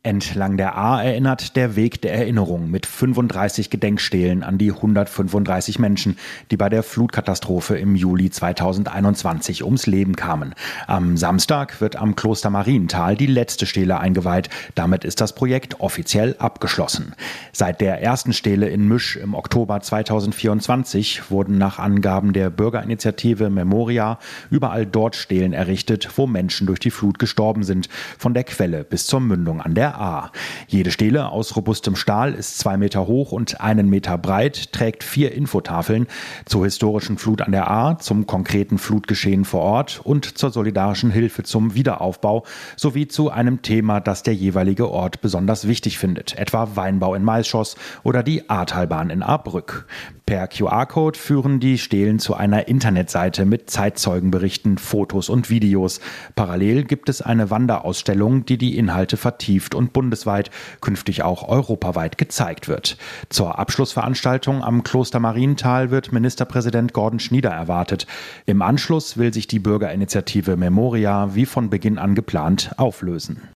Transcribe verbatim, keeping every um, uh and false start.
Entlang der Ahr erinnert der Weg der Erinnerung mit fünfunddreißig Gedenkstelen an die hundertfünfunddreißig Menschen, die bei der Flutkatastrophe im Juli zweitausendeinundzwanzig ums Leben kamen. Am Samstag wird am Kloster Marienthal die letzte Stele eingeweiht. Damit ist das Projekt offiziell abgeschlossen. Seit der ersten Stele in Müsch im Oktober zweitausendvierundzwanzig wurden nach Angaben der Bürgerinitiative Memoria überall dort Stelen errichtet, wo Menschen durch die Flut gestorben sind, von der Quelle bis zur Mündung an der Ahr. Jede Stele aus robustem Stahl ist zwei Meter hoch und einen Meter breit, trägt vier Infotafeln zur historischen Flut an der Ahr, zum konkreten Flutgeschehen vor Ort und zur solidarischen Hilfe zum Wiederaufbau sowie zu einem Thema, das der jeweilige Ort besonders wichtig findet, etwa Weinbau in Maisschoss oder die Ahrtalbahn in Ahrbrück. Per Q R-Code führen die Stelen zu einer Internetseite mit Zeitzeugenberichten, Fotos und Videos. Parallel gibt es eine Wanderausstellung, die die Inhalte vertieft und bundesweit, künftig auch europaweit gezeigt wird. Zur Abschlussveranstaltung am Kloster Marienthal wird Ministerpräsident Gordon Schnieder erwartet. Im Anschluss will sich die Bürgerinitiative Memoria wie von Beginn an geplant auflösen.